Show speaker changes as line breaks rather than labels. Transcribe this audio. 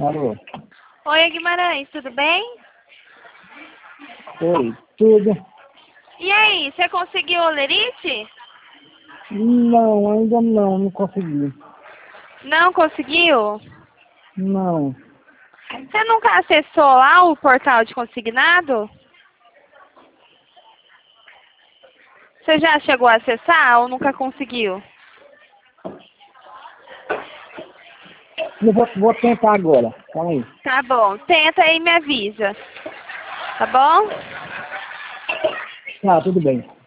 Alô?
Oi, Guimarães, tudo bem?
Oi, tudo?
E aí, você conseguiu o Lerite?
Não, ainda não consegui.
Não conseguiu?
Não,
Você nunca acessou lá o portal de consignado? Você já chegou a acessar ou nunca conseguiu?
eu vou tentar agora, calma aí.
Tá bom, tenta e me avisa. Tá bom?
Tá, tudo bem.